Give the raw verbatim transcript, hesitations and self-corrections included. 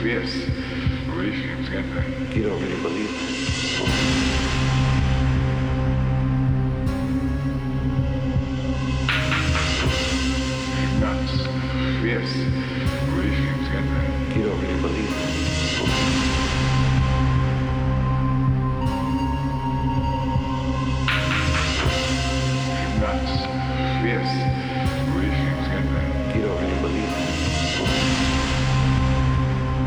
fierce relations get there. You don't really believe it. Nuts, fierce relations get there. You don't really believe it. Nuts, fierce